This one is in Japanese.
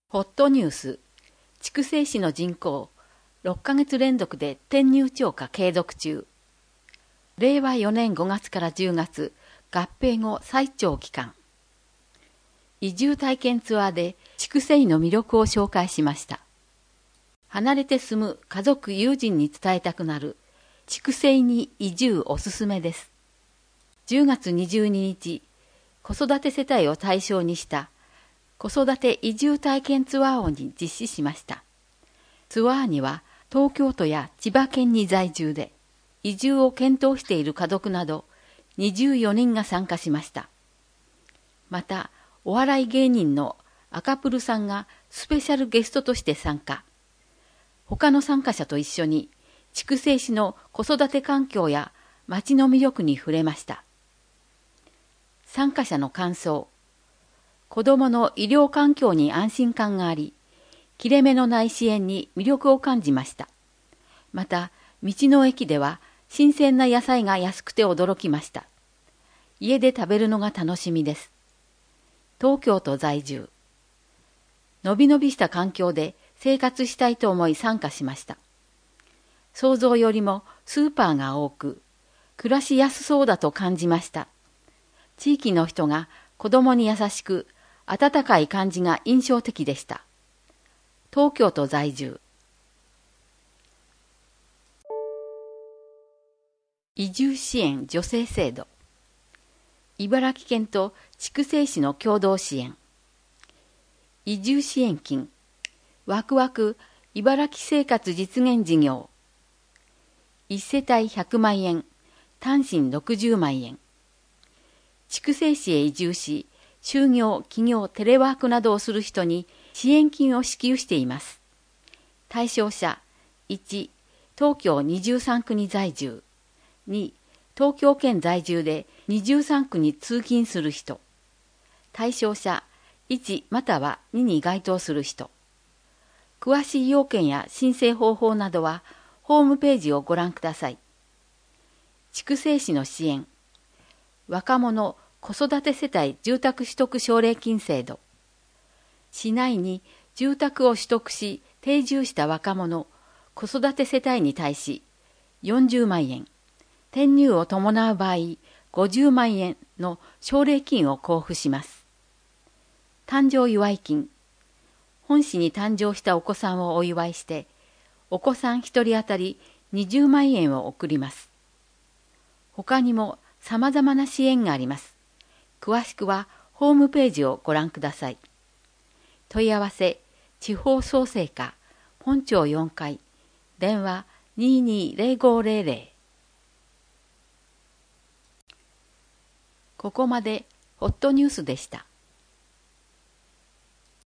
ホットニュース、筑西市の人口、6ヶ月連続で転入超過継続中。令和4年5月から10月、合併後最長期間。移住体験ツアーで筑西の魅力を紹介しました。離れて住む家族友人に伝えたくなる、筑西に移住おすすめです。10月22日、子育て世帯を対象にした子育て移住体験ツアーを実施しました。ツアーには東京都や千葉県に在住で移住を検討している家族など24人が参加しました。また、お笑い芸人の赤プルさんがスペシャルゲストとして参加。他の参加者と一緒に筑西市の子育て環境や町の魅力に触れました。参加者の感想。子どもの医療環境に安心感があり、切れ目のない支援に魅力を感じました。また、道の駅では新鮮な野菜が安くて驚きました。家で食べるのが楽しみです。東京都在住。のびのびした環境で生活したいと思い参加しました。想像よりもスーパーが多く、暮らしやすそうだと感じました。地域の人が子供に優しく、温かい感じが印象的でした。東京都在住。移住支援助成制度。茨城県と筑西市の共同支援。移住支援金。ワクワク茨城生活実現事業。1世帯100万円、単身60万円。筑西市へ移住し、就業、起業、テレワークなどをする人に支援金を支給しています。対象者、1、東京23区に在住。2、東京圏在住で23区に通勤する人。対象者、1または2に該当する人。詳しい要件や申請方法などはホームページをご覧ください。筑西市の支援。若者子育て世帯住宅取得奨励金制度。市内に住宅を取得し定住した若者、子育て世帯に対し40万円、転入を伴う場合50万円の奨励金を交付します。誕生祝い金。本市に誕生したお子さんをお祝いして、お子さん1人当たり20万円を送ります。他にも様々な支援があります。詳しくはホームページをご覧ください。問い合わせ、地方創生課、本町4階、電話220500。ここまでホットニュースでした。